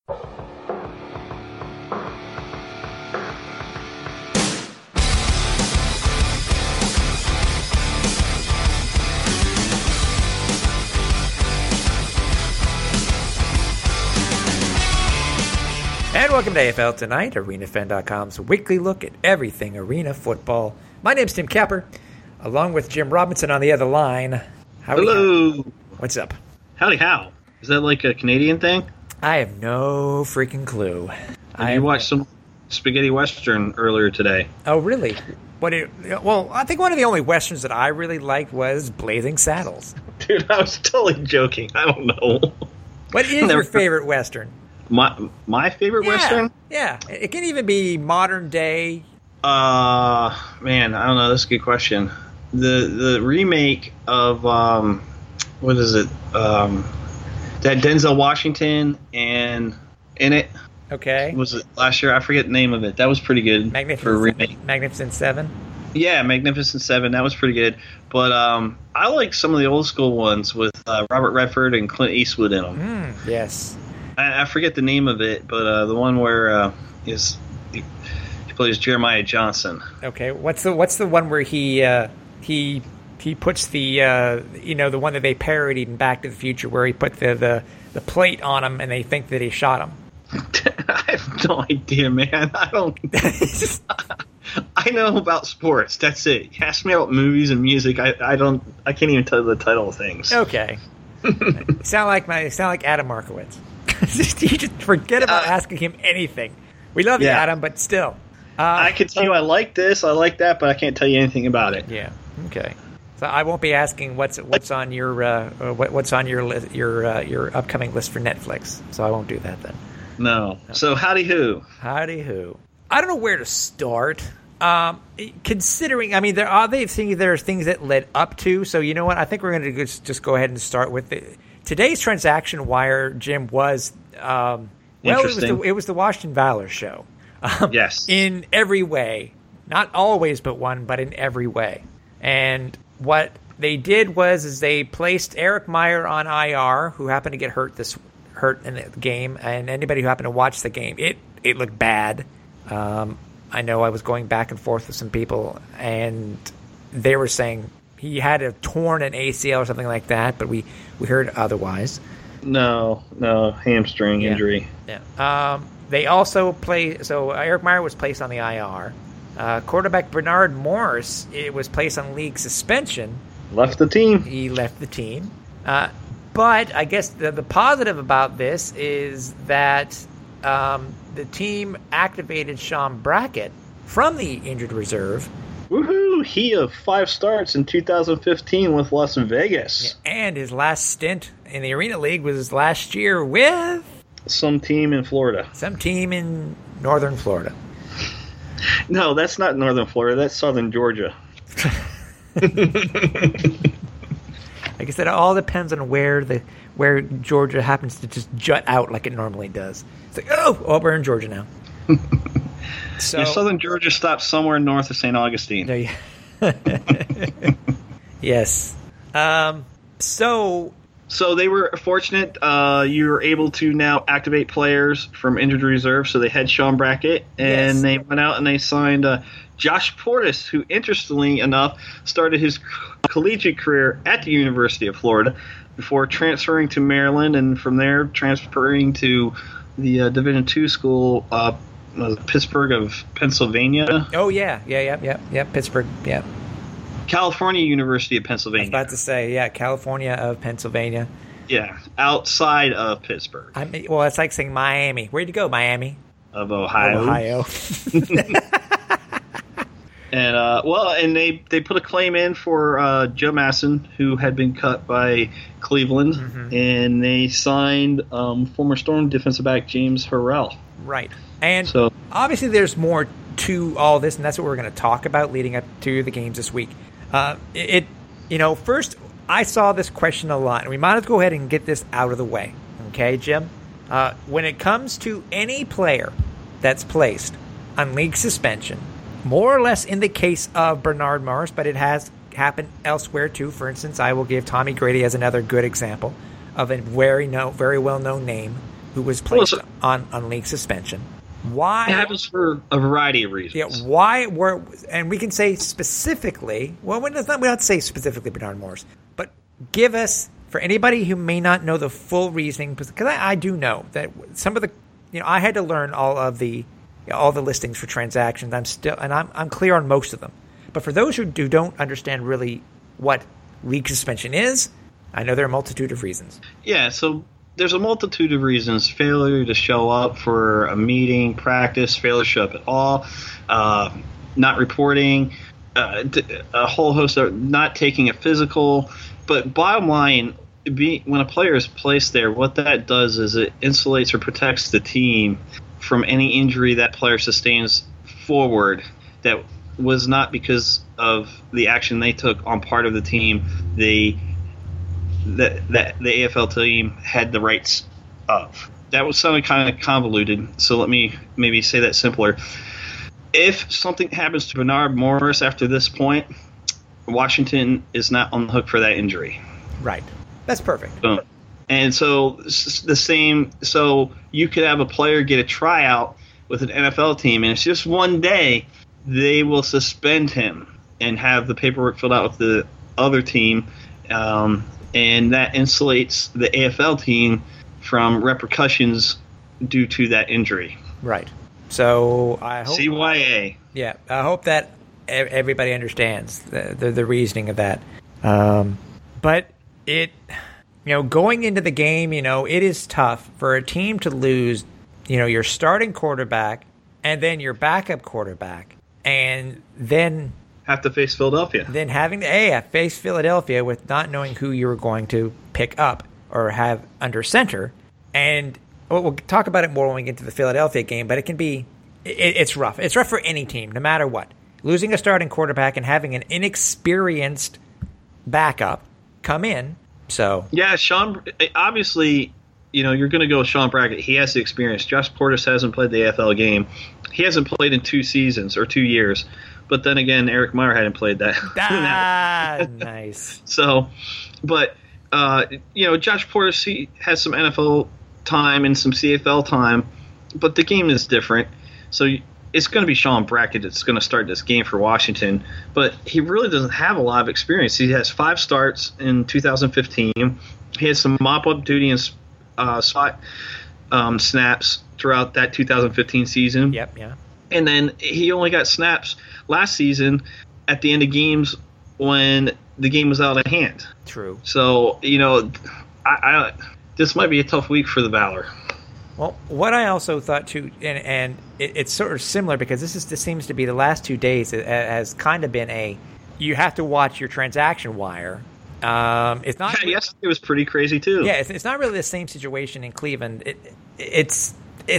And welcome to AFL Tonight, ArenaFan.com's weekly look at everything arena football. My name's Tim Capper, along with Jim Robinson on the other line. Hello. What's up? Howdy how. Is that like a Canadian thing? I have no freaking clue. I watched some spaghetti western earlier today. Oh, really? Well, I think one of the only westerns that I really liked was Blazing Saddles. Dude, I was totally joking. I don't know. What is your favorite western? My favorite western? Yeah. It can even be modern day. Man, I don't know. That's a good question. The remake of what is it? That Denzel Washington and in it. Okay. Was it last year? I forget the name of it. That was pretty good for a remake. Magnificent Seven? Yeah, Magnificent Seven. That was pretty good. But I like some of the old school ones with Robert Redford and Clint Eastwood in them. Yes. I forget the name of it, but the one where he plays Jeremiah Johnson. Okay. What's the one where he puts the the one that they parodied in Back to the Future, where he put the plate on him and they think that he shot him? I have no idea, man. I don't. I know about sports. That's it. You ask me about movies and music. I don't. I can't even tell you the title of things. Okay. sound like Adam Markowitz. You just forget about asking him anything. We love you, Adam, but still. I can tell you I like this, I like that, but I can't tell you anything about it. Yeah. Okay. So I won't be asking what's on your your upcoming list for Netflix. So I won't do that then. No. So howdy who? Howdy who? I don't know where to start. Considering, I mean, there are things that led up to. So you know what? I think we're going to just go ahead and start with today's transaction wire. Jim was it was the Washington Valor show. Yes. In every way, not always but one, but in every way. And what they did was they placed Eric Meyer on IR, who happened to get hurt in the game, and anybody who happened to watch the game, it looked bad. I know I was going back and forth with some people, and they were saying he had torn an ACL or something like that, but we heard otherwise. No, hamstring injury. Yeah. They also so Eric Meyer was placed on the IR. Quarterback Bernard Morris was placed on league suspension. Left the team. He left the team. But I guess the positive about this is that the team activated Sean Brackett from the injured reserve. Woohoo! He of 5 starts in 2015 with Las Vegas. Yeah, and his last stint in the Arena League was last year with some team in Florida. Some team in northern Florida. No, that's not northern Florida. That's southern Georgia. Like I said, it all depends on where Georgia happens to just jut out like it normally does. It's like, oh, we're in Georgia now. So yeah, southern Georgia stops somewhere north of St. Augustine. No, yes. So they were fortunate. You were able to now activate players from injured reserve. So they had Sean Brackett, and they went out and they signed Josh Portis, who, interestingly enough, started his collegiate career at the University of Florida before transferring to Maryland, and from there transferring to the Division II school, Pittsburgh of Pennsylvania. Oh, yeah, Pittsburgh, yeah. California University of Pennsylvania. I was about to say, California of Pennsylvania. Yeah, outside of Pittsburgh. Well, it's like saying Miami. Where'd you go, Miami? Of Ohio. And they put a claim in for Joe Masson, who had been cut by Cleveland, and they signed former Storm defensive back James Harrell. Right. And so, obviously there's more to all this, and that's what we're going to talk about leading up to the games this week. First, I saw this question a lot, and we might as well go ahead and get this out of the way. Okay, Jim? When it comes to any player that's placed on league suspension, more or less in the case of Bernard Morris, but it has happened elsewhere too. For instance, I will give Tommy Grady as another good example of a very well-known name. who was placed on league suspension. Why? It happens for a variety of reasons. Yeah, why were, and we can say specifically, well, we don't have to say specifically Bernard Morris, but give us, for anybody who may not know the full reasoning, because I do know that some of the, I had to learn all the listings for transactions. I'm clear on most of them. But for those who don't understand really what league suspension is, I know there are a multitude of reasons. Yeah, so there's a multitude of reasons. Failure to show up for a meeting, practice, failure to show up at all, not reporting, a whole host of not taking a physical. But bottom line, when a player is placed there, what that does is it insulates or protects the team from any injury that player sustains forward that was not because of the action they took on part of the team that the AFL team had the rights of. That was something kind of convoluted, so let me maybe say that simpler. If something happens to Bernard Morris after this point, Washington is not on the hook for that injury. Right. That's perfect. Boom. And so the same. So you could have a player get a tryout with an NFL team, and it's just one day. They will suspend him and have the paperwork filled out with the other team, and that insulates the AFL team from repercussions due to that injury. Right. So I hope CYA. Yeah, I hope that everybody understands the reasoning of that. But it, going into the game, it is tough for a team to lose, your starting quarterback and then your backup quarterback, and then have to face Philadelphia. Then having to face Philadelphia with not knowing who you were going to pick up or have under center. And we'll talk about it more when we get to the Philadelphia game, but it can be it's rough. It's rough for any team, no matter what. Losing a starting quarterback and having an inexperienced backup come in. So yeah, Sean, obviously, you're going to go with Sean Brackett. He has the experience. Josh Portis hasn't played the AFL game. He hasn't played in 2 seasons or 2 years. But then again, Eric Meyer hadn't played that. Nice. So, but, Josh Portis, he has some NFL time and some CFL time, but the game is different. So it's going to be Sean Brackett that's going to start this game for Washington. But he really doesn't have a lot of experience. He has 5 starts in 2015. He has some mop-up duty and spot snaps throughout that 2015 season. Yep, yeah. And then he only got snaps last season at the end of games when the game was out of hand. True. So, this might be a tough week for the Valor. Well, what I also thought too, and it's sort of similar because this seems to be the last 2 days has kind of been you have to watch your transaction wire. It's not. Yeah, yesterday was pretty crazy too. Yeah, it's not really the same situation in Cleveland. It's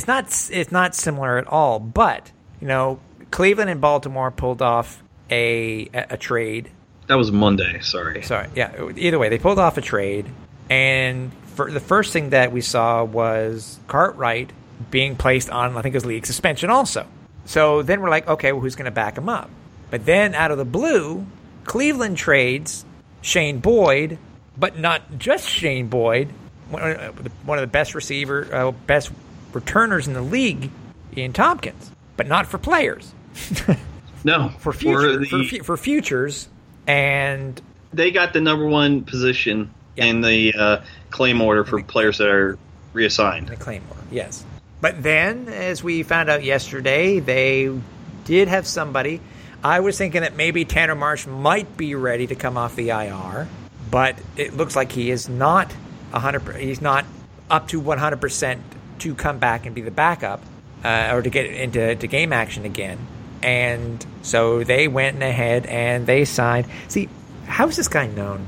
not similar at all. But Cleveland and Baltimore pulled off a trade. That was Monday. Sorry. Yeah. Either way, they pulled off a trade, and for the first thing that we saw was Cartwright being placed on, I think it was league suspension also. So then we're like, okay, well, who's going to back him up? But then out of the blue, Cleveland trades Shane Boyd, but not just Shane Boyd, one of the best best returners in the league, Ian Tompkins, but not for players. No, for futures, and they got the number 1 position in the claim order for players that are reassigned. The claim order, yes. But then, as we found out yesterday, they did have somebody. I was thinking that maybe Tanner Marsh might be ready to come off the IR, but it looks like he is not 100%. He's not up to 100% to come back and be the backup or to get into game action again. And so they went ahead and they signed. See, how is this guy known?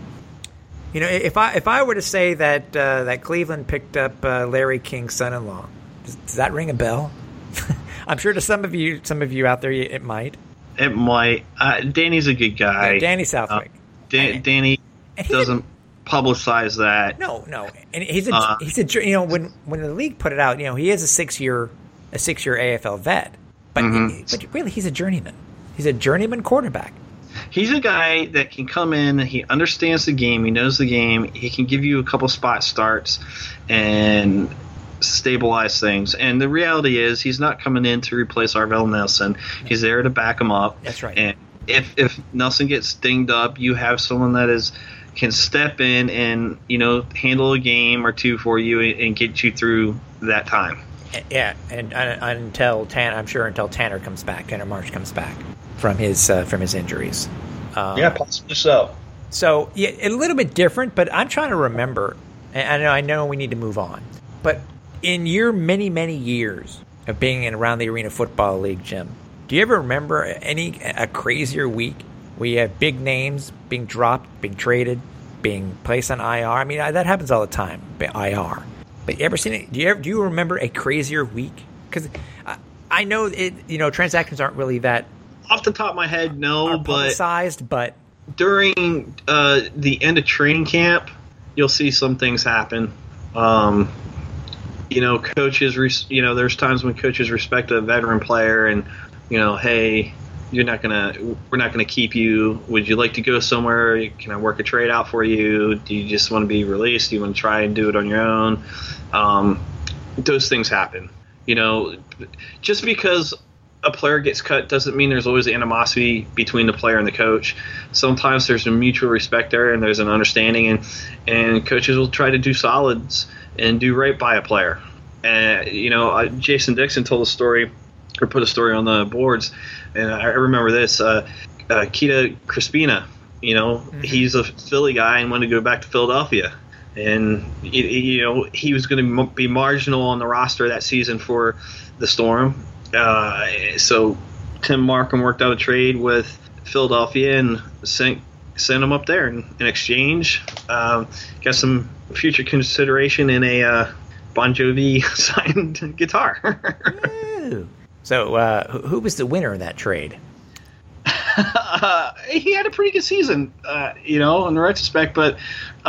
If I were to say that that Cleveland picked up Larry King's son-in-law, does that ring a bell? I'm sure to some of you out there it might. It might. Danny's a good guy. Yeah, Danny Southwick. Danny doesn't publicize that. No, and he's a when the league put it out, he is a 6-year AFL vet, but but really he's a journeyman. He's a journeyman quarterback. He's a guy that can come in. He understands the game. He knows the game. He can give you a couple spot starts, and stabilize things. And the reality is, he's not coming in to replace Arvell Nelson. He's there to back him up. That's right. And if Nelson gets dinged up, you have someone that can step in and handle a game or two for you and get you through that time. Yeah, and until Tanner comes back, Tanner Marsh comes back from his injuries. Possibly so. So yeah, a little bit different, but I'm trying to remember. And I know we need to move on, but in your many years of being around the Arena Football League, Jim, do you ever remember a crazier week where you have big names being dropped, being traded, being placed on IR? I mean, that happens all the time, IR. But you ever seen it? Do you remember a crazier week? Because I know transactions aren't really that off the top of my head, no, publicized, but during the end of training camp, you'll see some things happen. Coaches, there's times when coaches respect a veteran player and, hey, we're not gonna keep you. Would you like to go somewhere? Can I work a trade out for you? Do you just want to be released? Do you want to try and do it on your own? Those things happen. Just because a player gets cut doesn't mean there's always animosity between the player and the coach. Sometimes there's a mutual respect there and there's an understanding, and coaches will try to do solids and do right by a player. And Jason Dixon told a story or put a story on the boards, and I remember this. Kita Crispina, he's a Philly guy and wanted to go back to Philadelphia. And, he was going to be marginal on the roster that season for the Storm. So Tim Markham worked out a trade with Philadelphia and sent him up there in exchange. Got some future consideration in a Bon Jovi signed guitar. So who was the winner in that trade? He had a pretty good season, in retrospect. But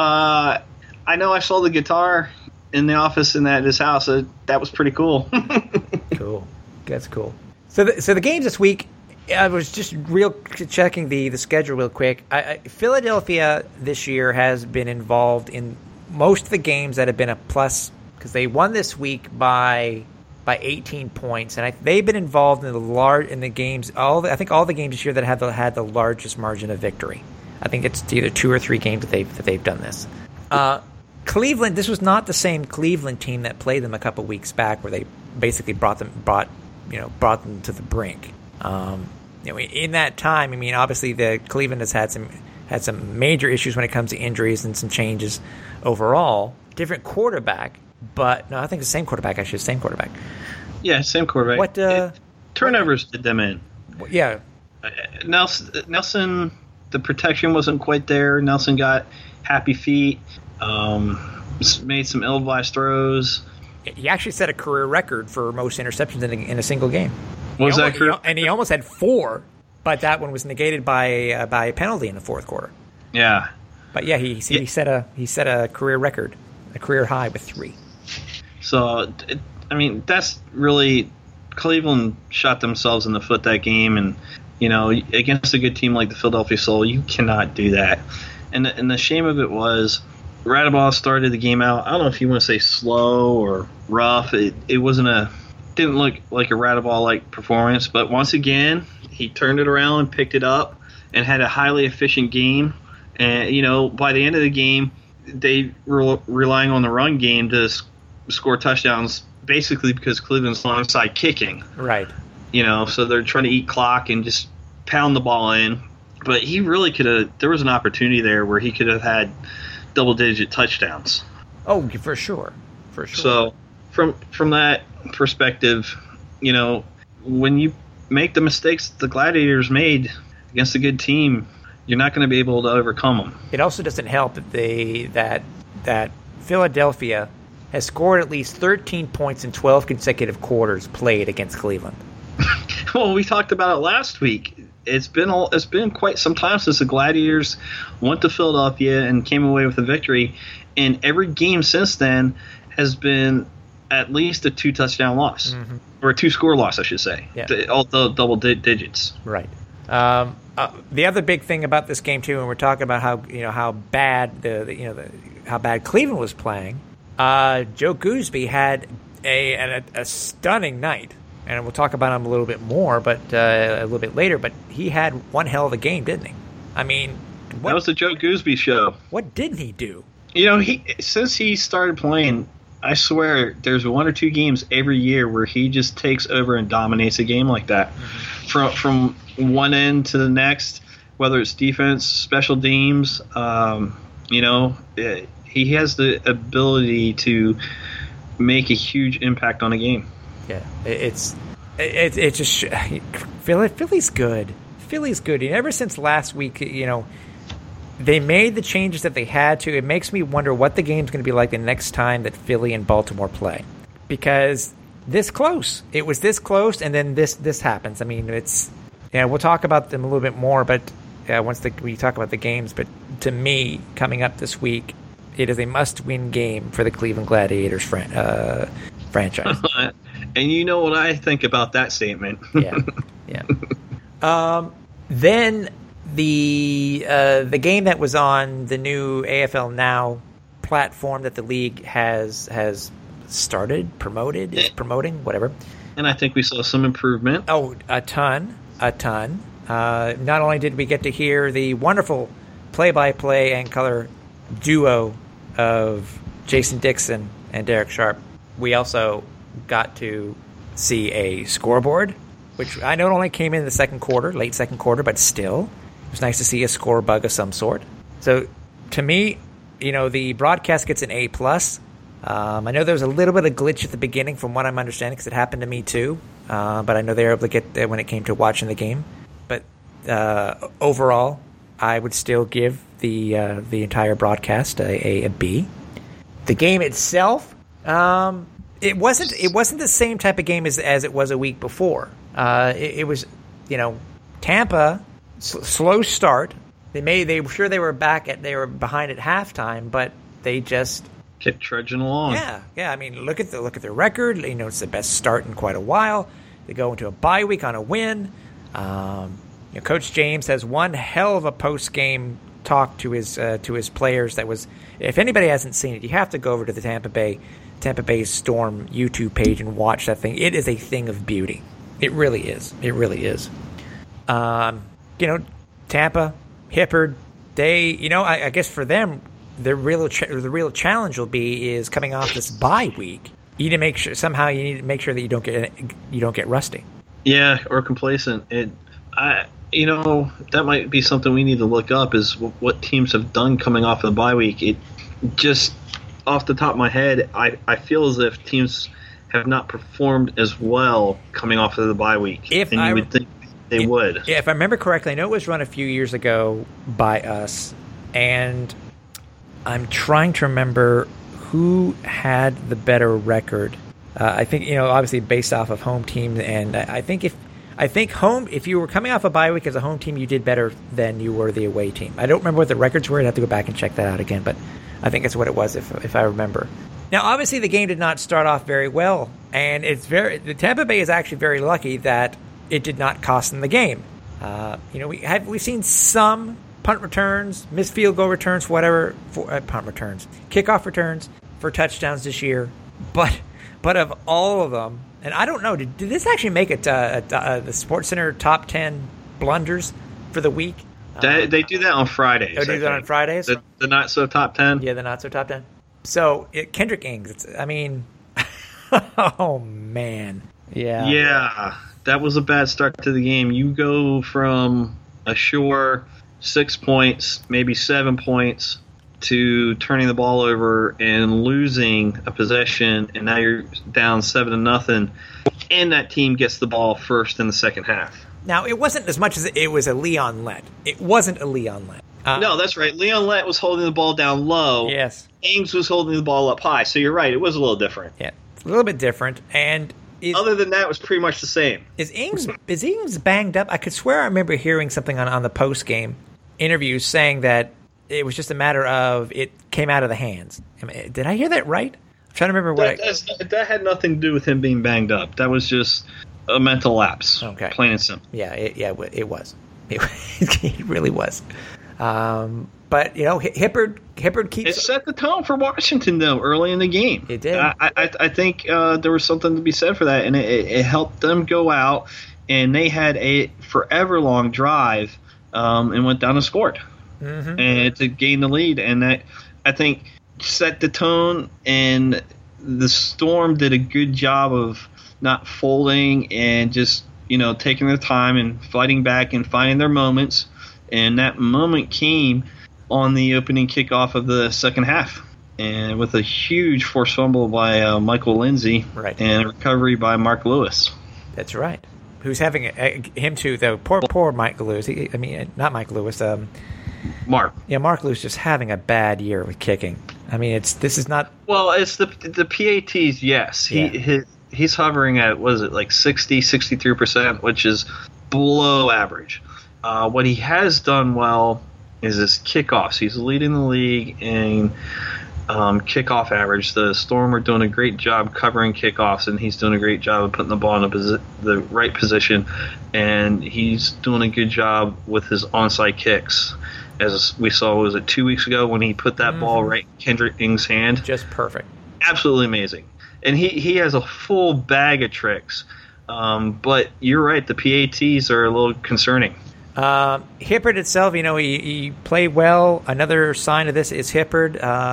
I know I saw the guitar in the office in his house. That was pretty cool. Cool. That's cool. So the games this week, I was just checking the schedule real quick. Philadelphia this year has been involved in most of the games that have been a plus because they won this week by 18 points, and they've been involved in the games. I think all the games this year that have had the largest margin of victory. I think it's either 2 or 3 games that they've done this. Cleveland. This was not the same Cleveland team that played them a couple weeks back, where they basically brought them to the brink. In that time, obviously the Cleveland has had some major issues when it comes to injuries and some changes overall. Different quarterback, but no, I think the same quarterback. Actually, same quarterback. Yeah, same quarterback. Turnovers did them in. Yeah. Nelson, the protection wasn't quite there. Nelson got happy feet. Made some ill-advised throws. He actually set a career record for most interceptions in a single game. What was that career? And he almost had 4, but that one was negated by a penalty in the fourth quarter. Yeah. But yeah, he set a career record, a career high with 3. So that's really Cleveland shot themselves in the foot that game, and against a good team like the Philadelphia Soul, you cannot do that. And the shame of it was, Radaball started the game out, I don't know if you want to say slow or rough. It didn't look like a Radaball-like performance, but once again, he turned it around and picked it up and had a highly efficient game. And, by the end of the game, they were relying on the run game to score touchdowns, basically because Cleveland's alongside kicking. Right. So they're trying to eat clock and just pound the ball in. But he really could have – there was an opportunity there where he could have had double-digit touchdowns. Oh, for sure. So from that perspective, when you make the mistakes the Gladiators made against a good team, you're not going to be able to overcome them. It also doesn't help that that Philadelphia has scored at least 13 points in 12 consecutive quarters played against Cleveland. Well, we talked about it last week. It's been quite some time since the Gladiators went to Philadelphia and came away with a victory, and every game since then has been at least a 2-touchdown loss, or a 2-score loss, I should say. Yeah. All the double digits. Right. The other big thing about this game too, and we're talking about how bad how bad Cleveland was playing. Joe Gooseby had a stunning night, and we'll talk about him a little bit more, but a little bit later. But he had one hell of a game, didn't he? I mean, that was the Joe Gooseby show. What didn't he do? Since he started playing, I swear there's 1 or 2 games every year where he just takes over and dominates a game like that, from one end to the next. Whether it's defense, special teams, he has the ability to make a huge impact on a game. Yeah, it's just Philly's good. Philly's good. And ever since last week, they made the changes that they had to. It makes me wonder what the game's going to be like the next time that Philly and Baltimore play, because this close. It was this close, and then this happens. I mean, we'll talk about them a little bit more, but once we talk about the games. But to me, coming up this week, it is a must-win game for the Cleveland Gladiators franchise. And you know what I think about that statement. Yeah. Then the game that was on the new AFL Now platform that the league has started, is promoting, whatever. And I think we saw some improvement. Oh, a ton. Not only did we get to hear the wonderful play-by-play and color duo of Jason Dixon and Derek Sharp, we also got to see a scoreboard, which I know only came in the late second quarter, but still, it was nice to see a score bug of some sort. So, to me, the broadcast gets an A+. I know there was a little bit of glitch at the beginning from what I'm understanding, because it happened to me too, but I know they were able to get there when it came to watching the game. But overall, I would still give the entire broadcast a B. The game itself, it wasn't the same type of game as it was a week before. It was, Tampa slow start. They were sure they were behind at halftime, but they just kept trudging along. Yeah. I mean, look at their record. It's the best start in quite a while. They go into a bye week on a win. Coach James has one hell of a post-game talk to his players. That was, if anybody hasn't seen it, you have to go over to the Tampa Bay Storm YouTube page and watch that thing. It is a thing of beauty. It really is. It really is. Tampa, Hippard, I guess for them, the real challenge will be is coming off this bye week. You need to make sure that you don't get rusty. Yeah, or complacent. That might be something we need to look up, is what teams have done coming off of the bye week. It just, off the top of my head, I feel as if teams have not performed as well coming off of the bye week. You would think they would. Yeah, if I remember correctly, I know it was run a few years ago by us, and I'm trying to remember who had the better record. I think, obviously based off of home team, and I think if you were coming off a bye week as a home team, you did better than you were the away team. I don't remember what the records were. I'd have to go back and check that out again, but I think that's what it was if I remember. Now, obviously, the game did not start off very well, and the Tampa Bay is actually very lucky that it did not cost them the game. We've seen some punt returns, missed field goal returns, punt returns, kickoff returns for touchdowns this year, but of all of them, and I don't know, did this actually make it the SportsCenter top 10 blunders for the week? They do that on Fridays. They do that on Fridays? The not so top 10? Yeah, the not so top 10. So, Kendrick Ings, oh man. Yeah. Yeah, that was a bad start to the game. You go from a sure 6 points, maybe 7 points, to turning the ball over and losing a possession, and now you're down 7-0, and that team gets the ball first in the second half. Now, it wasn't as much as it was a Leon Lett. It wasn't a Leon Lett. No, that's right. Leon Lett was holding the ball down low. Yes. Ings was holding the ball up high. So you're right. It was a little different. Yeah, it's a little bit different. And other than that, it was pretty much the same. Is Ings banged up? I could swear I remember hearing something on the post-game interviews saying that it was just a matter of it came out of the hands. Did I hear that right? I'm trying to remember that had nothing to do with him being banged up. That was just a mental lapse. Plain and simple. Yeah, it was. It really was. But Hibbert keeps. It set the tone for Washington though early in the game. It did. I think there was something to be said for that, and it helped them go out, and they had a forever long drive, and went down and scored, and to gain the lead, and that I think set the tone. And the Storm did a good job of not folding and just taking their time and fighting back and finding their moments, and that moment came on the opening kickoff of the second half, and with a huge forced fumble by Michael Lindsay, right, and a recovery by Mark Lewis. That's right. Who's having him too, though. Poor Mike Lewis. Not Mike Lewis. Mark. Yeah, Mark Lewis just having a bad year with kicking. This is not. Well, it's the PATs. Yes, he's hovering at like 63%, which is below average. What he has done well is his kickoffs. He's leading the league in kickoff average. The Storm are doing a great job covering kickoffs, and he's doing a great job of putting the ball in the right position, and he's doing a good job with his onside kicks. As we saw, was it 2 weeks ago when he put that ball right in Kendrick Ng's hand? Just perfect. Absolutely amazing. And he has a full bag of tricks. But you're right, the PATs are a little concerning. Hibbert itself, he played well. Another sign of this is Hibbert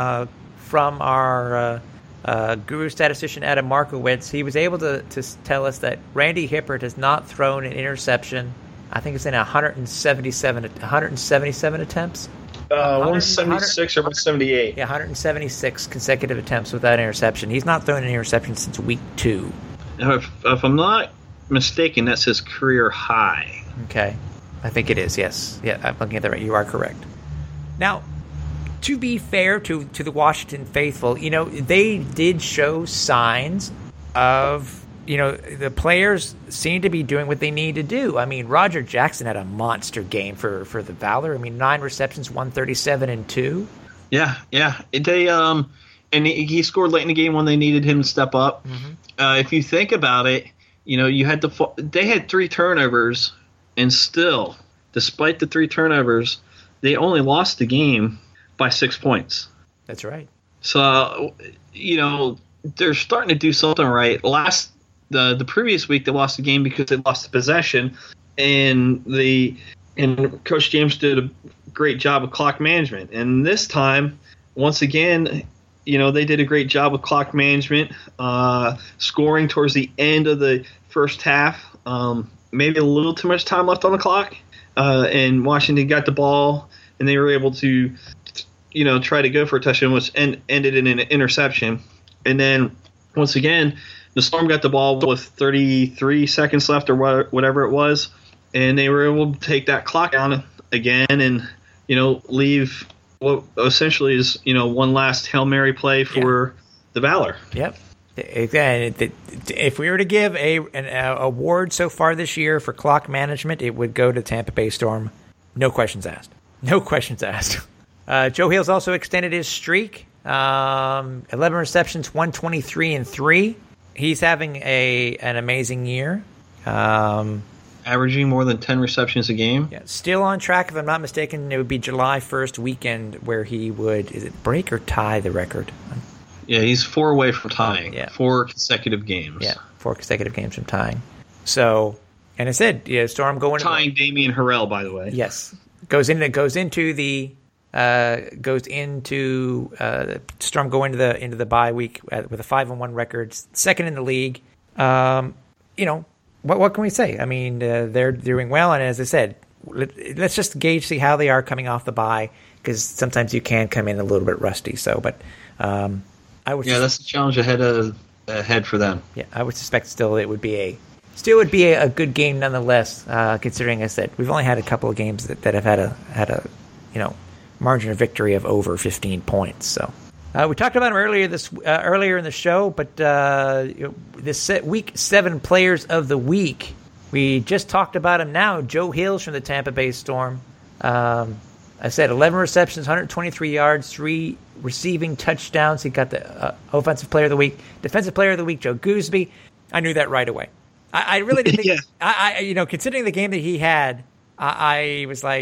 from our guru statistician Adam Markowitz. He was able to tell us that Randy Hibbert has not thrown an interception. I think it's in 177 attempts. 176 or 178. Yeah, 176 consecutive attempts without interception. He's not thrown an interception since week 2. If I'm not mistaken, that's his career high. Okay. I think it is, yes. Yeah, I'm looking at that right. You are correct. Now, to be fair to the Washington faithful, they did show signs of, the players seem to be doing what they need to do. Roger Jackson had a monster game for the Valor. 9 receptions, 137 and 2. Yeah. They and he scored late in the game when they needed him to step up. If you think about it, they had 3 turnovers. And still, despite the 3 turnovers, they only lost the game by 6 points. That's right. So, they're starting to do something right. The previous week, they lost the game because they lost the possession, and Coach James did a great job of clock management. And this time, once again, they did a great job with clock management, scoring towards the end of the first half. Maybe a little too much time left on the clock, and Washington got the ball, and they were able to, try to go for a touchdown, which ended in an interception. And then, once again, the Storm got the ball with 33 seconds left or whatever it was, and they were able to take that clock down again and, leave what essentially is, one last Hail Mary play for the Valor. Yep. If we were to give an award so far this year for clock management, it would go to Tampa Bay Storm. No questions asked. Joe Hill's also extended his streak. 11 receptions, 123 and 3. He's having an amazing year. Averaging more than 10 receptions a game. Yeah, still on track, if I'm not mistaken. It would be July 1st weekend where he would, is it break or tie the record? Yeah, he's 4 away from tying. Yeah. 4 consecutive games. Yeah, 4 consecutive games from tying. So, and I said, Storm going tying Damian Harrell, by the way. Yes, goes into Storm going into the bye week with a 5-1 record, second in the league. What can we say? They're doing well, and as I said, let's just see how they are coming off the bye, because sometimes you can come in a little bit rusty. So, but. That's the challenge ahead for them. Yeah, I would suspect it would be a good game nonetheless. Considering, I said, we've only had a couple of games that have had a margin of victory of over 15 points. So we talked about them earlier in the show, but this week 7 players of the week, we just talked about him now. Joe Hills from the Tampa Bay Storm. I said 11 receptions, 123 yards, 3 receiving touchdowns. He got the offensive player of the week. Defensive player of the week, Joe Gooseby. I knew that right away. I really didn't think. Considering the game that he had, I was like,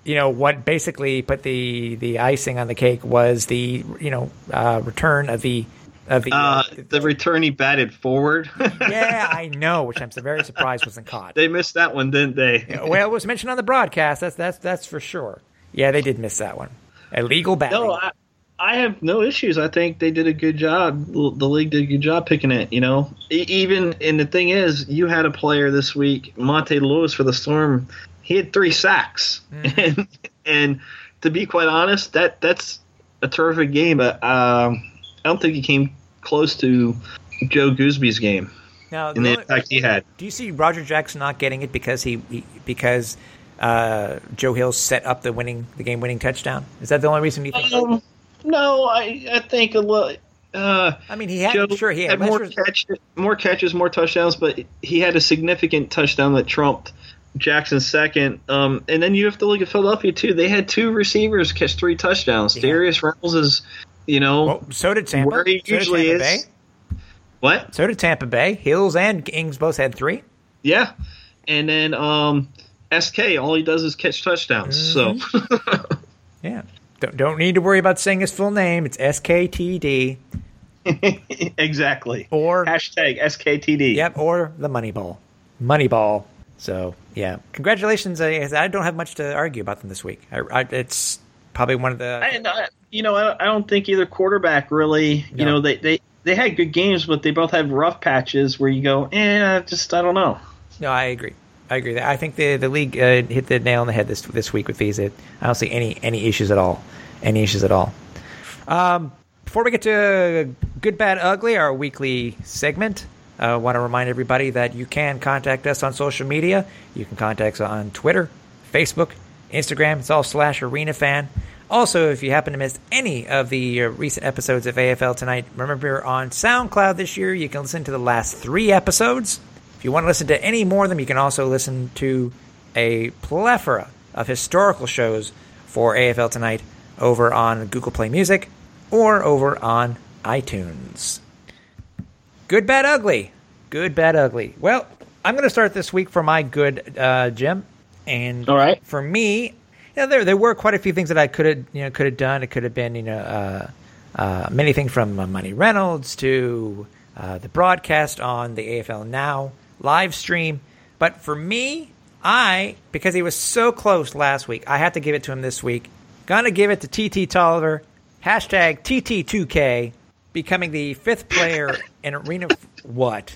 what basically put the icing on the cake was the return of the return he batted forward. Yeah, I know, which I'm very surprised wasn't caught. They missed that one, didn't they? Well, it was mentioned on the broadcast. That's for sure. Yeah, they did miss that one. Illegal batting. No, I have no issues. I think they did a good job. The league did a good job picking it. Even and the thing is, you had a player this week, Monte Lewis for the Storm. He had 3 sacks, and to be quite honest, that's a terrific game. But I don't think he came close to Joe Gooseby's game in the impact he had. Do you see Roger Jackson not getting it because because Joe Hill set up the game-winning touchdown? Is that the only reason you think? No, I think a little. He had more catches, more touchdowns, but he had a significant touchdown that trumped Jackson's second. And then you have to look at Philadelphia too. They had 2 receivers catch 3 touchdowns. Yeah. Darius Reynolds is, so did Tampa. Where he usually is. Bay. What? So did Tampa Bay. Hills and Ings both had 3. Yeah, and then SK, all he does is catch touchdowns. Mm-hmm. So yeah. Don't need to worry about saying his full name. It's SKTD. Exactly. Or hashtag SKTD. Yep. Or the Moneyball. Moneyball. So yeah, congratulations. I don't have much to argue about them this week. It's probably one of the. I don't think either quarterback really. No. They had good games, but they both have rough patches where you go, I don't know. No, I agree. I think the league hit the nail on the head this week with these. I don't see any issues at all. Before we get to Good, Bad, Ugly, our weekly segment, I want to remind everybody that you can contact us on social media. You can contact us on Twitter, Facebook, Instagram. It's all /ArenaFan. Also, if you happen to miss any of the recent episodes of AFL Tonight, remember on SoundCloud this year, you can listen to the last 3 episodes. If you want to listen to any more of them, you can also listen to a plethora of historical shows for AFL Tonight over on Google Play Music or over on iTunes. Good, Bad, Ugly. Good, Bad, Ugly. Well, I'm going to start this week for my good, Jim. And all right. For me, there were quite a few things that I could have done. It could have been many things from Money Reynolds to the broadcast on the AFL Now live stream. But for me, because he was so close last week, I have to give it to him this week. Gonna give it to TT Tolliver. Hashtag TT2K, becoming the 5th player in Arena. What?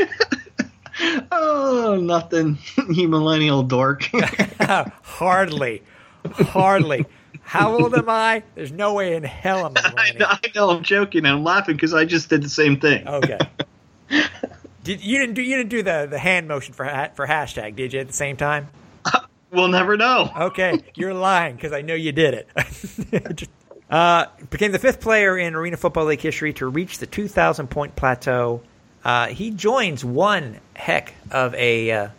Oh, nothing. You millennial dork. Hardly. How old am I? There's no way in hell I'm a millennial. I know. I'm joking. I'm laughing because I just did the same thing. Okay. You didn't do the hand motion for hashtag, did you? At the same time? We'll never know. Okay, you're lying because I know you did it. Became the 5th player in Arena Football League history to reach the 2,000-point plateau. He joins one heck of a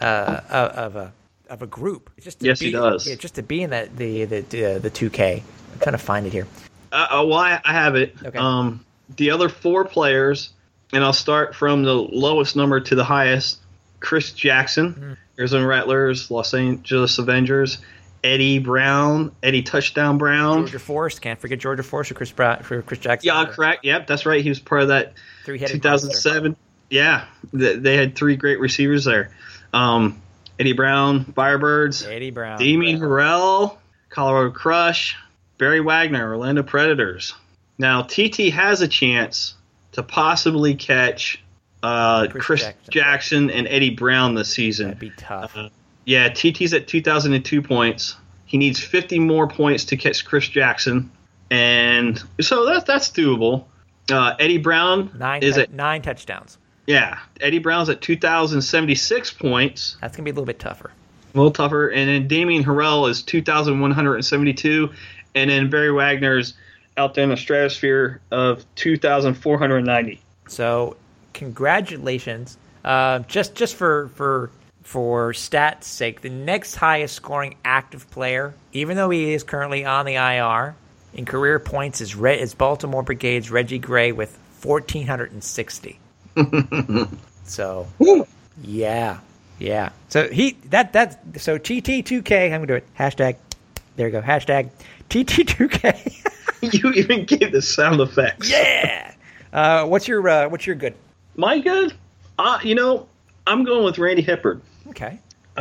group. He does. Yeah, just to be in the 2K. I'm trying to find it here. I have it. Okay. The other 4 players, and I'll start from the lowest number to the highest. Chris Jackson, Arizona Rattlers, Los Angeles Avengers. Eddie Touchdown Brown. Georgia Force. Can't forget Georgia Force for Chris Jackson. Yeah, correct. Yep, that's right. He was part of that 2007. Monster. Yeah, they had 3 great receivers there. Eddie Brown, Firebirds. Eddie Brown. Damien Harrell, Colorado Crush. Barry Wagner, Orlando Predators. Now, TT has a chance to possibly catch Chris Jackson and Eddie Brown this season. That'd be tough. Yeah, TT's at 2,002 points. He needs 50 more points to catch Chris Jackson, and so that's doable. Eddie Brown is at 9 touchdowns. Yeah, Eddie Brown's at 2,076 points. That's gonna be a little bit tougher. A little tougher, and then Damien Harrell is 2,172, and then Barry Wagner's out there in the stratosphere of 2,490. So, congratulations! Just for stats' sake, the next highest scoring active player, even though he is currently on the IR, in career points is Baltimore Brigade's Reggie Gray with 1,460. So, yeah. So so TT2K, I'm gonna do it. Hashtag There you go. Hashtag TT2K. You even gave the sound effects. Yeah. What's your good? My good? I'm going with Randy Hippard. Okay.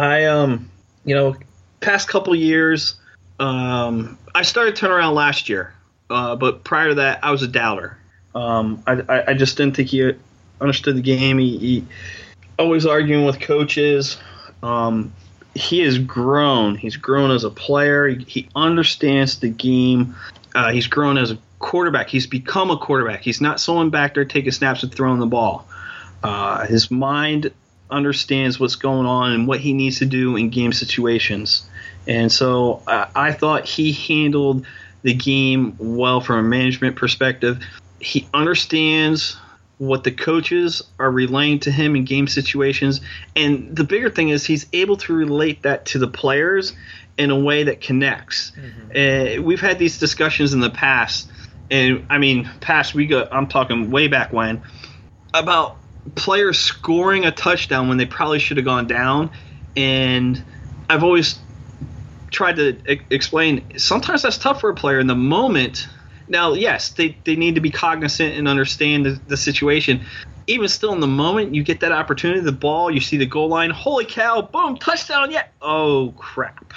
Past couple years, I started turning around last year, but prior to that, I was a doubter. I just didn't think he understood the game. He always arguing with coaches. He has grown. He's grown as a player. He understands the game. He's grown as a quarterback. He's become a quarterback. He's not someone back there taking snaps and throwing the ball. His mind understands what's going on and what he needs to do in game situations. And so I thought he handled the game well from a management perspective. He understands what the coaches are relaying to him in game situations. And the bigger thing is he's able to relate that to the players in a way that connects. Mm-hmm. We've had these discussions in the past, and I'm talking way back when, about players scoring a touchdown when they probably should have gone down. And I've always tried to explain sometimes that's tough for a player in the moment. Now, yes, they need to be cognizant and understand the situation. Even still in the moment, you get that opportunity, the ball, you see the goal line, holy cow, boom, touchdown, yeah. Oh, crap.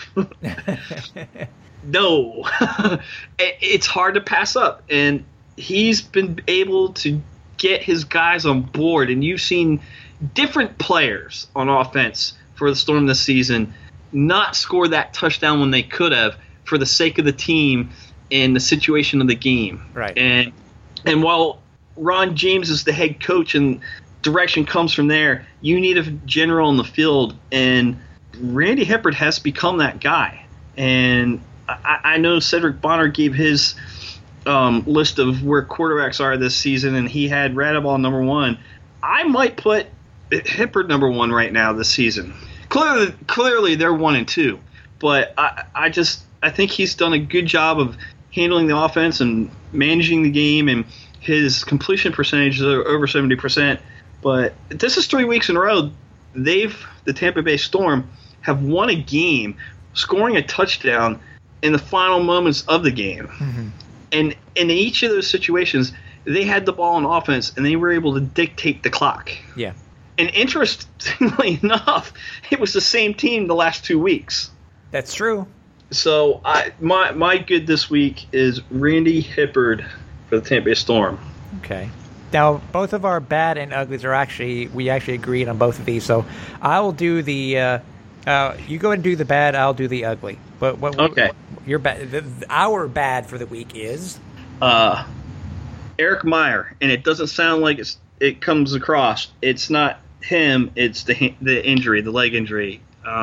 No. It's hard to pass up. And he's been able to get his guys on board. And you've seen different players on offense for the Storm this season not score that touchdown when they could have for the sake of the team and the situation of the game. Right. And while Ron James is the head coach and direction comes from there, you need a general in the field, and Randy Hippard has become that guy. And I know Cedric Bonner gave his list of where quarterbacks are this season, and he had Radaball number 1. I might put Hippard number 1 right now this season. Clearly they're 1 and 2, but I think he's done a good job of handling the offense and managing the game, and his completion percentage is over 70%. But this is 3 weeks in a row. The Tampa Bay Storm have won a game scoring a touchdown in the final moments of the game. Mm-hmm. And in each of those situations, they had the ball on offense, and they were able to dictate the clock. Yeah. And interestingly enough, it was the same team the last 2 weeks. That's true. So my good this week is Randy Hippard for the Tampa Bay Storm. Okay. Now, both of our bad and uglies we actually agreed on both of these. So I will do the you go ahead and do the bad, I'll do the ugly. But okay. Your bad, our bad for the week is Eric Meyer, and it doesn't sound like it comes across. It's not him. It's the injury, the leg injury.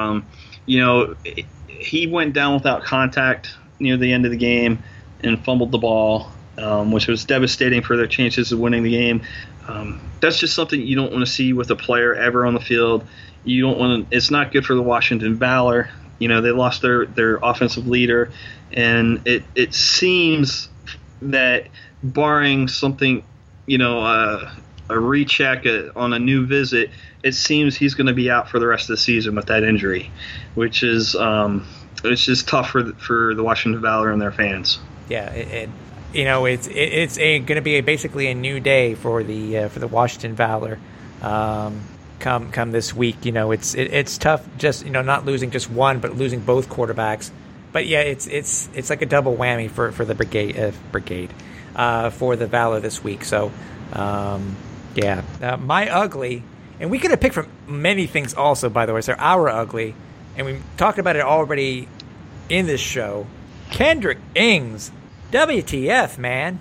He went down without contact near the end of the game and fumbled the ball, which was devastating for their chances of winning the game. That's just something you don't want to see with a player ever on the field. You don't want to. It's not good for the Washington Valor. They lost their offensive leader, and it seems that barring something, a recheck on a new visit, it seems he's going to be out for the rest of the season with that injury, which is it's just tough for the Washington Valor and their fans. Yeah, it's going to be basically a new day for the Washington Valor. Come this week, it's tough. Just not losing just one, but losing both quarterbacks. But yeah, it's like a double whammy for the brigade for the Valor this week. So my ugly, and we could have picked from many things also. By the way, so our ugly, and we talked about it already in this show. Kendrick Ings, WTF, man.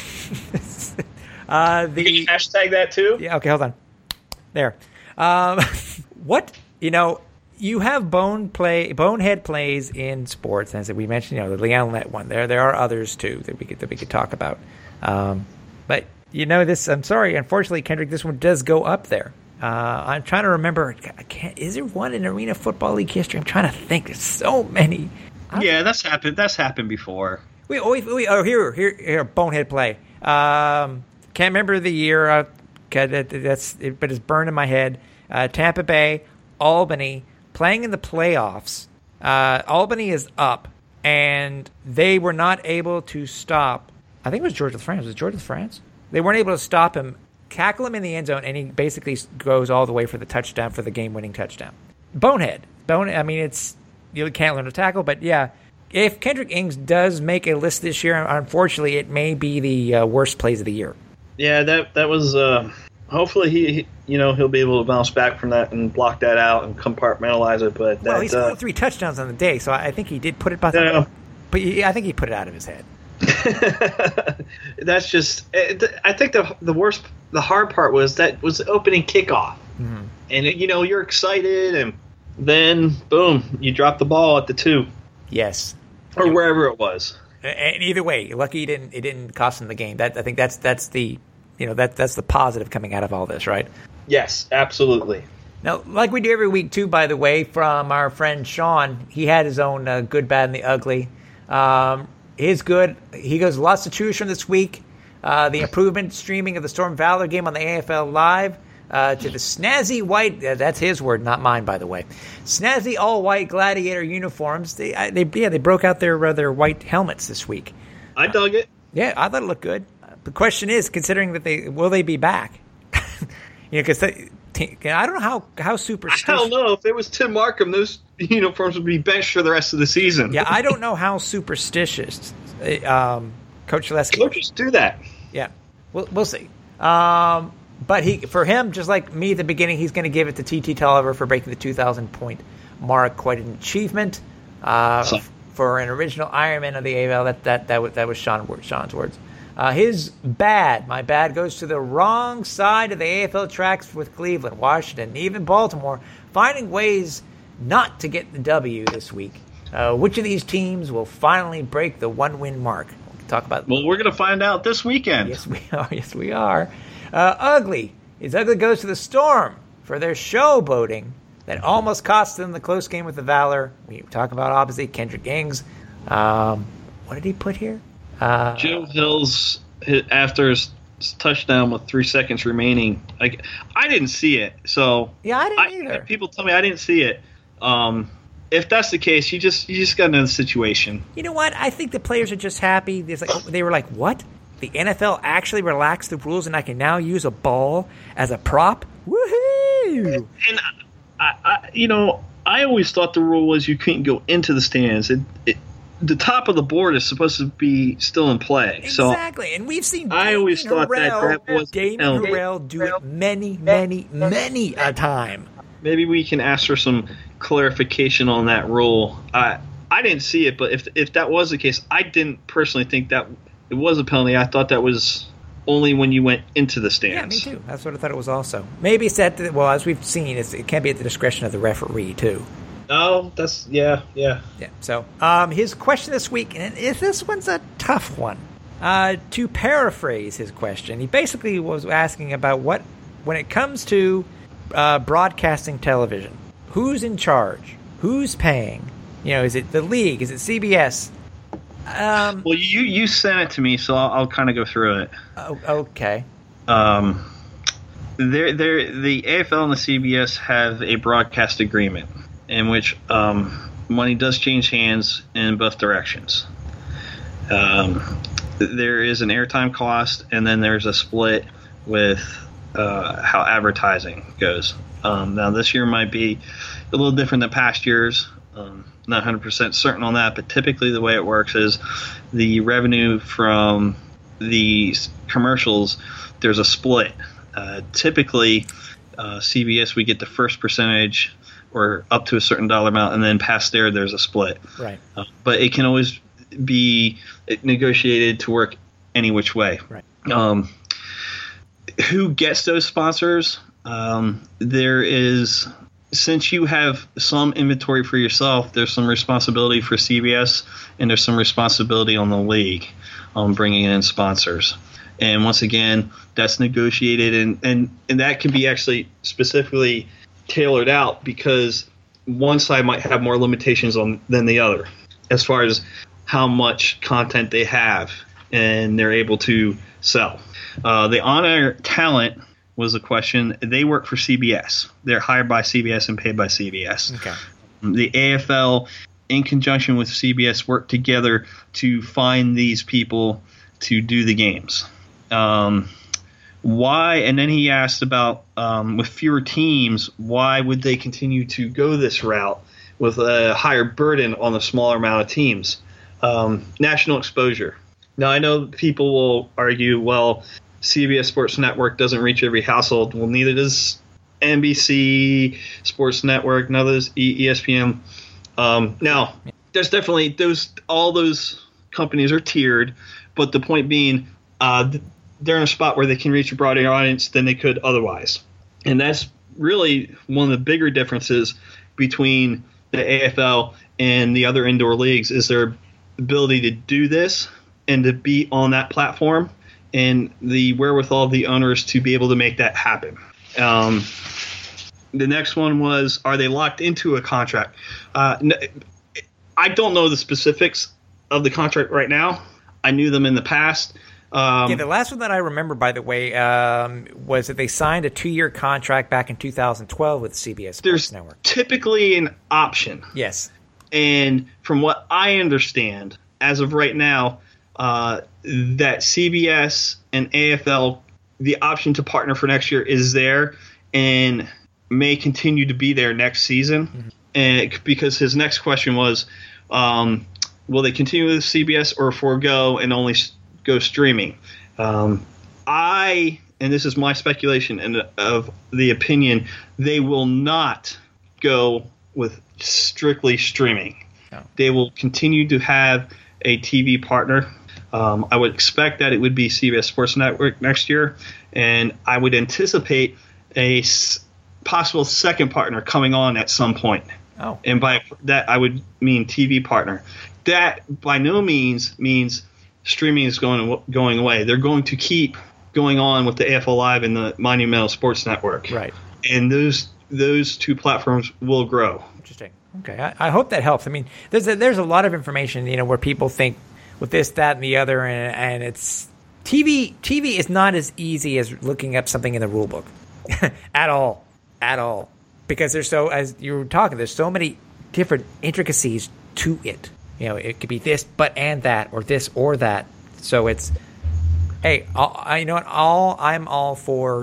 Can you hashtag that too? Yeah. Okay, hold on. There. What you have bonehead plays in sports, and as we mentioned, the Leon Lett one. There are others too that we could talk about. But this. I'm sorry, unfortunately, Kendrick, this one does go up there. I'm trying to remember. Is there one in Arena Football League history? I'm trying to think. There's so many. Yeah, that's happened. That's happened before. Here, bonehead play. Can't remember the year. But it's burned in my head. Tampa Bay, Albany, playing in the playoffs. Albany is up. and they were not able to stop. I think it was George of France. Was it George of France? They weren't able to stop him, tackle him in the end zone, and he basically goes all the way for the touchdown, for the game-winning touchdown. Bonehead. I mean, you can't learn to tackle, but yeah. If Kendrick Ings does make a list this year, unfortunately, it may be the worst plays of the year. Yeah, that was. Hopefully, he'll be able to bounce back from that and block that out and compartmentalize it. But he scored 3 touchdowns on the day, so I think he did put it. But I think he put it out of his head. That's just. I think the hard part was the opening kickoff, and you're excited, and then boom, you drop the ball at the 2. Yes. Or wherever it was. And either way, lucky it didn't cost him the game. I think that's the that's the positive coming out of all this, right? Yes, absolutely. Now, like we do every week too, by the way, from our friend Sean, he had his own good, bad, and the ugly. His good, he goes lots to choose from this week. The improvement streaming of the Storm Valor game on the AFL Live. To the snazzy white, that's his word, not mine, by the way. Snazzy all-white Gladiator uniforms. They broke out their white helmets this week. I dug it. Yeah, I thought it looked good. The question is, considering that will they be back? Because I don't know how superstitious. I don't know. If it was Tim Markham, those uniforms would be benched for the rest of the season. Yeah, I don't know how superstitious Coach Lesky. Coaches do that. Yeah, we'll see. But for him, just like me at the beginning, he's going to give it to T.T. Tolliver for breaking the 2,000-point mark. Quite an achievement for an original Ironman of the AFL. That was Sean's words. My bad goes to the wrong side of the AFL tracks with Cleveland, Washington, even Baltimore, finding ways not to get the W this week. Which of these teams will finally break the 1-win mark? We'll talk about. Well, we're going to find out this weekend. Yes, we are. Yes, we are. Ugly goes to the Storm for their showboating that almost cost them the close game with the Valor. We talk about obviously Kendrick Ings. What did he put here? Joe Hills after his touchdown with 3 seconds remaining. I didn't see it, so yeah, I didn't either. People tell me I didn't see it. If that's the case, you just got to know the situation. You know what? I think the players are just happy. They were like, "What? The NFL actually relaxed the rules, and I can now use a ball as a prop? Woohoo!" And I always thought the rule was you couldn't go into the stands. The top of the board is supposed to be still in play. Exactly, and we've seen. I always thought that was Damien Harrell do it many a time. Maybe we can ask for some clarification on that rule. I didn't see it, but if that was the case, I didn't personally think that it was a penalty. I thought that was only when you went into the stands. Yeah, me too. That's what I thought it was also. Maybe it's as we've seen, it can be at the discretion of the referee, too. Oh, that's, yeah. So, his question this week, and this one's a tough one. To paraphrase his question, he basically was asking about when it comes to broadcasting television, who's in charge? Who's paying? Is it the league? Is it CBS? Well, you sent it to me, so I'll kind of go through it. Oh, okay. The AFL and the CBS have a broadcast agreement in which money does change hands in both directions. There is an airtime cost, and then there's a split with how advertising goes. Now, this year might be a little different than past years. Not 100% certain on that, but typically the way it works is the revenue from the commercials, there's a split. Typically, CBS, we get the first percentage or up to a certain dollar amount, and then past there's a split. Right. But it can always be negotiated to work any which way. Right. Who gets those sponsors? There is... Since you have some inventory for yourself, there's some responsibility for CBS, and there's some responsibility on the league on bringing in sponsors. And once again, that's negotiated, and that can be actually specifically tailored out because one side might have more limitations than the other as far as how much content they have and they're able to sell. The on-air talent was a question. They work for CBS. They're hired by CBS and paid by CBS. Okay. The AFL in conjunction with CBS, work together to find these people to do the games. Why? And then he asked about with fewer teams, why would they continue to go this route with a higher burden on the smaller amount of teams? National exposure. Now, I know people will argue, well, CBS Sports Network doesn't reach every household. Well, neither does NBC Sports Network, neither does ESPN. Now, there's definitely all those companies are tiered, but the point being, they're in a spot where they can reach a broader audience than they could otherwise. And that's really one of the bigger differences between the AFL and the other indoor leagues is their ability to do this and to be on that platform and the wherewithal of the owners to be able to make that happen. The next one was, are they locked into a contract? I don't know the specifics of the contract right now. I knew them in the past. The last one that I remember, by the way, was that they signed a 2-year contract back in 2012 with CBS Sports Network. There's typically an option. Yes. And from what I understand, as of right now, that CBS and AFL, the option to partner for next year is there and may continue to be there next season. Mm-hmm. And because his next question was, will they continue with CBS or forego and only go streaming? And this is my speculation and of the opinion, they will not go with strictly streaming. No. They will continue to have a TV partner. I would expect that it would be CBS Sports Network next year, and I would anticipate a possible second partner coming on at some point. Oh. And by that, I would mean TV partner. That by no means means streaming is going away. They're going to keep going on with the AFL Live and the Monumental Sports Network. Right. And those two platforms will grow. Interesting. Okay. I hope that helps. I mean, there's a lot of information, where people think with this, that, and the other, and it's TV is not as easy as looking up something in the rule book at all. Because there's as you were talking, there's so many different intricacies to it. It could be this, but and that, or this or that. So it's, hey, I'm all for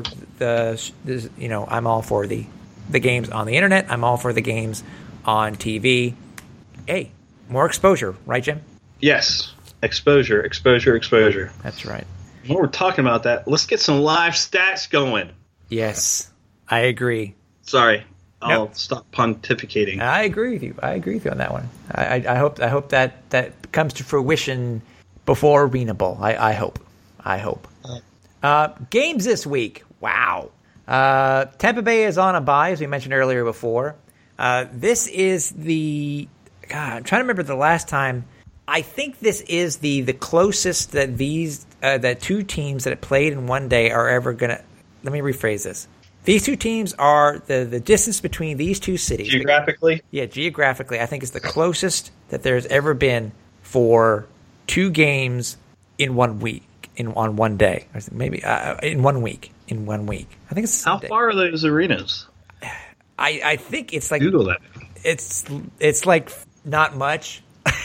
I'm all for the games on the internet. I'm all for the games on TV. Hey, more exposure, right, Jim? Yes, exposure. That's right. When we're talking about that, let's get some live stats going. Yes, I agree. Sorry, I'll stop pontificating. I agree with you. On that one. I hope that comes to fruition before Arenable. I hope. Games this week. Wow. Tampa Bay is on a bye, as we mentioned earlier before. This is I'm trying to remember the last time. I think this is the closest that that two teams that have played in one day are ever going to. Let me rephrase this. These two teams are the distance between these two cities. Geographically? Yeah, geographically. I think it's the closest that there's ever been for two games in 1 week, on one day. Or maybe in 1 week. In 1 week. I think it's How far are those arenas? I think it's like... Google that. It's like not much.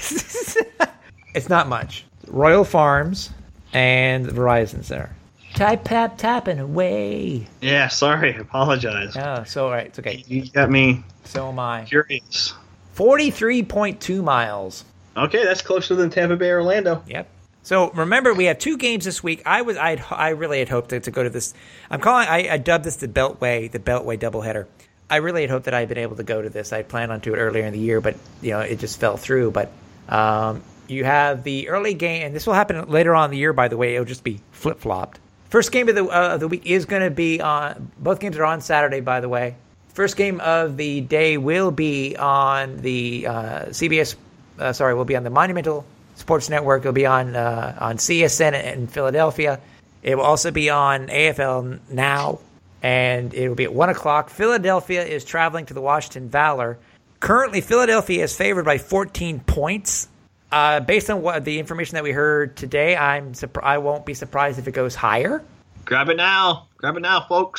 It's not much. Royal Farms and Verizon Center. Tapping away. Yeah, sorry. I apologize. Oh, so all right. It's okay. You got me. So am I. Curious. 43.2 miles. Okay, that's closer than Tampa Bay, Orlando. Yep. So remember, we have two games this week. I really had hoped to go to this. I dubbed this the Beltway doubleheader. I really had hoped that I'd been able to go to this. I planned on to it earlier in the year, but it just fell through. But you have the early game, and this will happen later on in the year. By the way, it'll just be flip flopped. First game of the week is going to be on. Both games are on Saturday, by the way. First game of the day will be on the CBS. Will be on the Monumental Sports Network. It'll be on CSN in Philadelphia. It will also be on AFL Now, and it will be at 1:00. Philadelphia is traveling to the Washington Valor. Currently, Philadelphia is favored by 14 points. Based on what the information that we heard today, I won't be surprised if it goes higher. Grab it now, folks.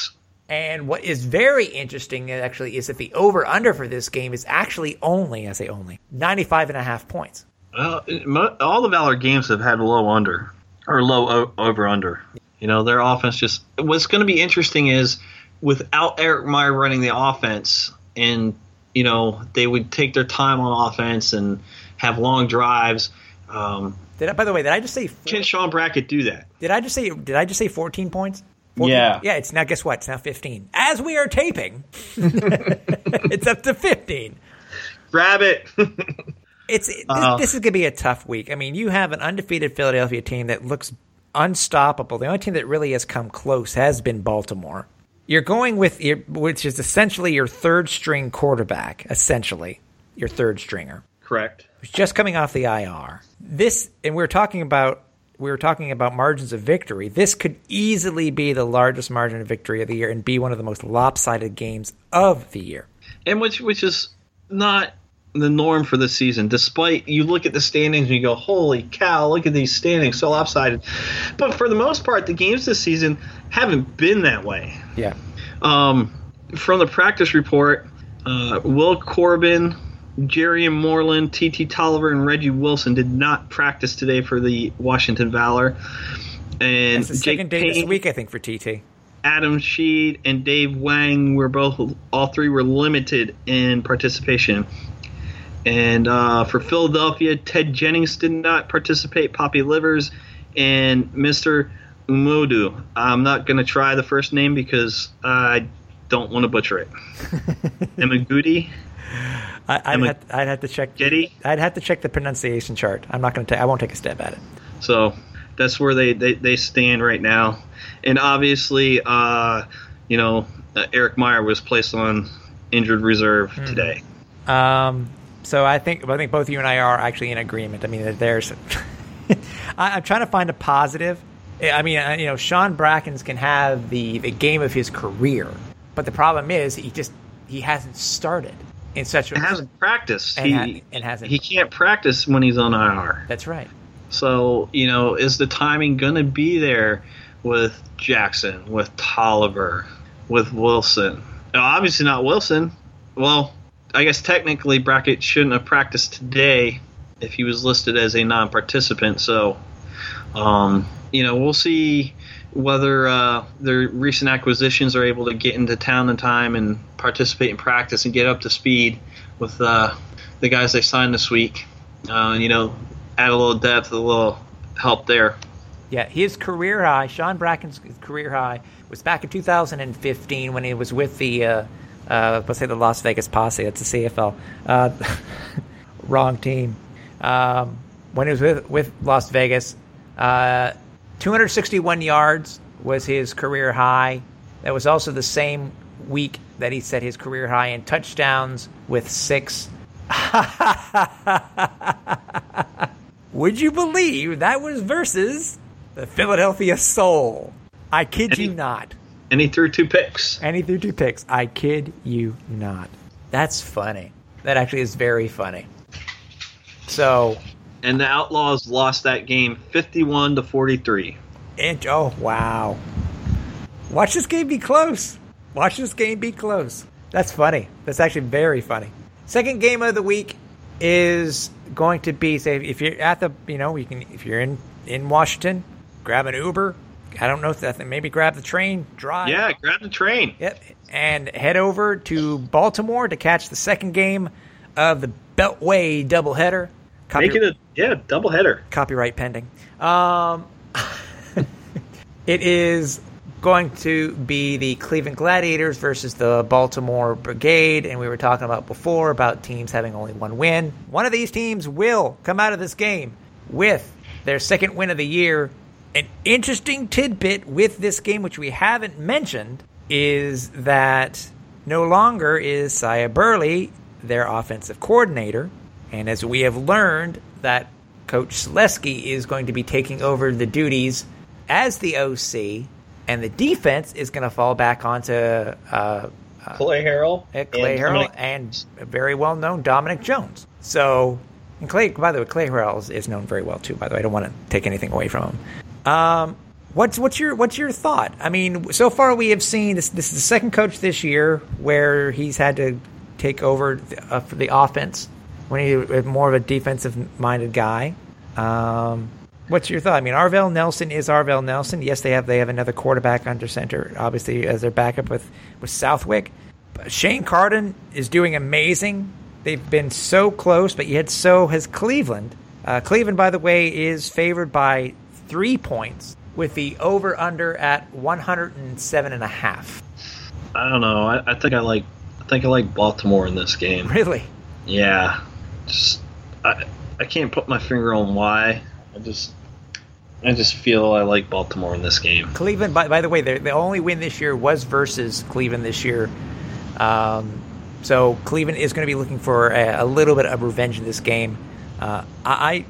And what is very interesting, actually, is that the over-under for this game is actually only, 95.5 points. All the Valor games have had low under, or low over-under. You know, their offense just... What's going to be interesting is, without Eric Meyer running the offense, and, you know, they would take their time on offense and have long drives. By the way, did I just say... Can Sean Brackett do that? Did I just say 14 points? 14? Yeah. Yeah, it's now, guess what? It's now 15. As we are taping, it's up to 15. Grab it. This is going to be a tough week. I mean, you have an undefeated Philadelphia team that looks unstoppable. The only team that really has come close has been Baltimore. You're going with which is essentially your third string quarterback, essentially your third stringer. Correct. Who's just coming off the IR. And we were talking about margins of victory. This could easily be the largest margin of victory of the year and be one of the most lopsided games of the year. And which is not the norm for this season. Despite you look at the standings and you go, holy cow, look at these standings, so lopsided. But for the most part, the games this season haven't been that way. Yeah. From the practice report, Will Corbin, Jerry Moreland, T.T. Tolliver, and Reggie Wilson did not practice today for the Washington Valor. And it's the second day this week, I think, for T.T. Adam Sheed and Dave Wang all three were limited in participation. And for Philadelphia, Ted Jennings did not participate, Poppy Livers, and Mr. Umodu. I'm not going to try the first name because I don't want to butcher it. Emagudi? I'd have to check. Getty? I'd have to check the pronunciation chart. I'm not going to. I won't take a stab at it. So that's where they stand right now, and obviously, Eric Meyer was placed on injured reserve today. So I think both you and I are actually in agreement. I mean, there's. I'm trying to find a positive. I mean, Sean Brackens can have the game of his career, but the problem is he hasn't started. In such a, hasn't practiced. Hasn't. He can't practice when he's on IR. That's right. So, is the timing going to be there with Jackson, with Tolliver, with Wilson? Now, obviously not Wilson. Well, I guess technically Brackett shouldn't have practiced today if he was listed as a non-participant. So, we'll see whether their recent acquisitions are able to get into town in time and participate in practice and get up to speed with the guys they signed this week. Add a little depth, a little help there. Yeah, his career high, Sean Bracken's career high, was back in 2015 when he was with the, let's say the Las Vegas Posse. That's the CFL. Wrong team. When he was with Las Vegas, 261 yards was his career high. That was also the same week that he set his career high in touchdowns with 6. Would you believe that was versus the Philadelphia Soul? I kid you not. And he threw 2 picks. I kid you not. That's funny. That actually is very funny. So... And the Outlaws lost that game 51-43. Oh, wow. Watch this game be close. That's funny. That's actually very funny. Second game of the week is going to be, say, if you're at the, if you're in Washington, grab an Uber. I don't know if that, maybe grab the train, drive. Yeah, grab the train. Yep. And head over to Baltimore to catch the second game of the Beltway doubleheader. Make it a doubleheader. Copyright pending. It is going to be the Cleveland Gladiators versus the Baltimore Brigade, and we were talking about before about teams having only one win. One of these teams will come out of this game with their second win of the year. An interesting tidbit with this game, which we haven't mentioned, is that no longer is Sia Burley their offensive coordinator. And as we have learned that Coach Selesky is going to be taking over the duties as the OC, and the defense is going to fall back onto Clay Harrell and a very well-known Dominic Jones. So, and Clay Harrell is known very well too, by the way. I don't want to take anything away from him. What's your thought? I mean, so far we have seen this is the second coach this year where he's had to take over the offense when he was more of a defensive-minded guy. What's your thought? I mean, Arvell Nelson is Arvell Nelson. Yes, they have another quarterback under center, obviously, as their backup with Southwick. But Shane Carden is doing amazing. They've been so close, but yet so has Cleveland. Cleveland, by the way, is favored by 3 points with the over/under at 107.5. I don't know. I think I like Baltimore in this game. Really? Yeah. I can't put my finger on why. I just feel I like Baltimore in this game. Cleveland, by the way, the only win this year was versus Cleveland this year. So Cleveland is going to be looking for a little bit of revenge in this game. I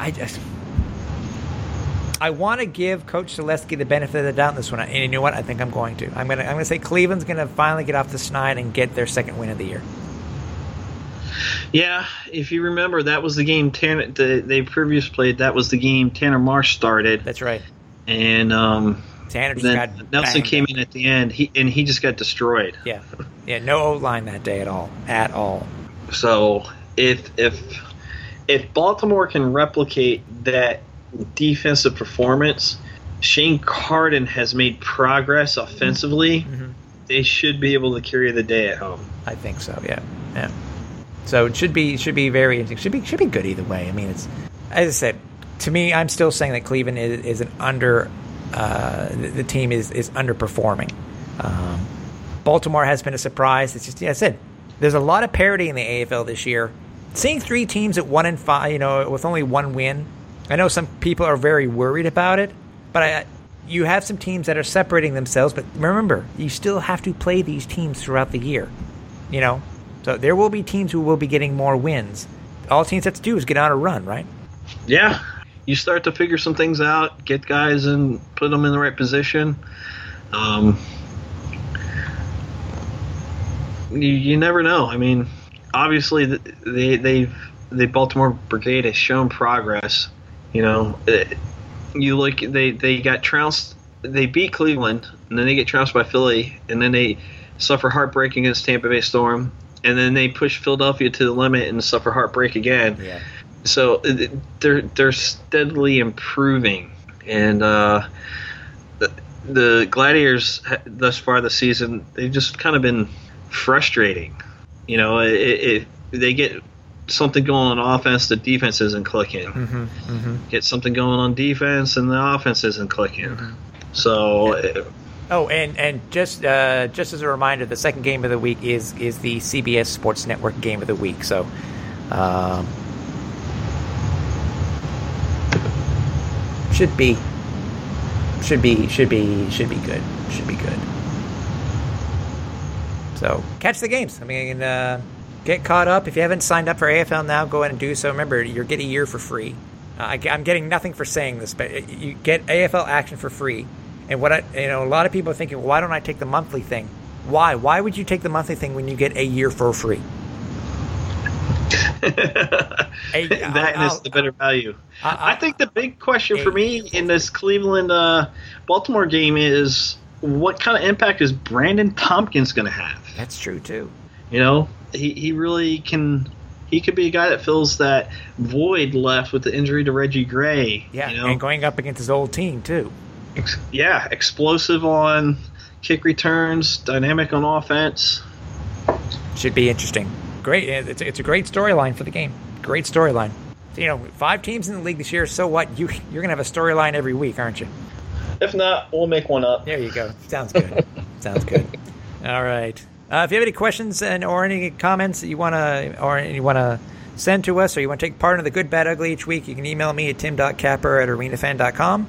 want to give Coach Selesky the benefit of the doubt in this one, and you know what? I think I'm going to. I'm going to say Cleveland's going to finally get off the schneid and get their second win of the year. Yeah, if you remember, that was the game they previously played. That was the game Tanner Marsh started. That's right. And Tanner just then got Nelson came up. in at the end. He just got destroyed. Yeah, no O-line that day at all. So if Baltimore can replicate that defensive performance, Shane Carden has made progress offensively. Mm-hmm. They should be able to carry the day at home. I think so. Yeah. So it should be very interesting. Should be good either way. I mean, it's, as I said, to me, I'm still saying that Cleveland is an the team is underperforming. Baltimore has been a surprise. It's just, I said, there's a lot of parity in the AFL this year. Seeing 3 teams at 1-5, with only 1 win. I know some people are very worried about it, but you have some teams that are separating themselves. But remember, you still have to play these teams throughout the year. So there will be teams who will be getting more wins. All teams have to do is get on a run, right? Yeah. You start to figure some things out, get guys and put them in the right position. You never know. I mean, obviously the Baltimore Brigade has shown progress. You look, they got trounced. They beat Cleveland, and then they get trounced by Philly, and then they suffer heartbreak against Tampa Bay Storm, and then they push Philadelphia to the limit and suffer heartbreak again. Yeah. So they're steadily improving, and the Gladiators thus far this season, they've just kind of been frustrating. They get something going on offense, the defense isn't clicking. Mm-hmm, mm-hmm. Get something going on defense, and the offense isn't clicking. Mm-hmm. So. And just as a reminder, the second game of the week is the CBS Sports Network game of the week. So. Should be good. Should be good. So catch the games. I mean, get caught up. If you haven't signed up for AFL now, go ahead and do so. Remember, you get a year for free. I'm getting nothing for saying this, but you get AFL action for free. And a lot of people are thinking, well, why don't I take the monthly thing? Why? Why would you take the monthly thing when you get a year for free? That is the better value. I think the big question for me in this Cleveland Baltimore game is what kind of impact is Brandon Tompkins going to have? That's true too. He really can. He could be a guy that fills that void left with the injury to Reggie Gray. Yeah, and going up against his old team too. Explosive on kick returns, dynamic on offense. Should be interesting. Great. It's a great storyline for the game. Great storyline. 5 teams in the league this year. So what? You're going to have a storyline every week, aren't you? If not, we'll make one up. There you go. Sounds good. Sounds good. All right. If you have any questions or any comments that you want to send to us, or you want to take part in the good, bad, ugly each week, you can email me at tim.capper@arenafan.com.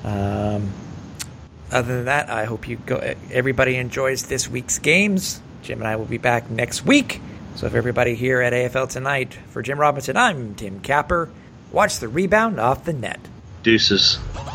Other than that, I hope everybody enjoys this week's games. Jim and I will be back next week. So if everybody here at AFL Tonight, for Jim Robinson, I'm Tim Capper. Watch the rebound off the net. Deuces.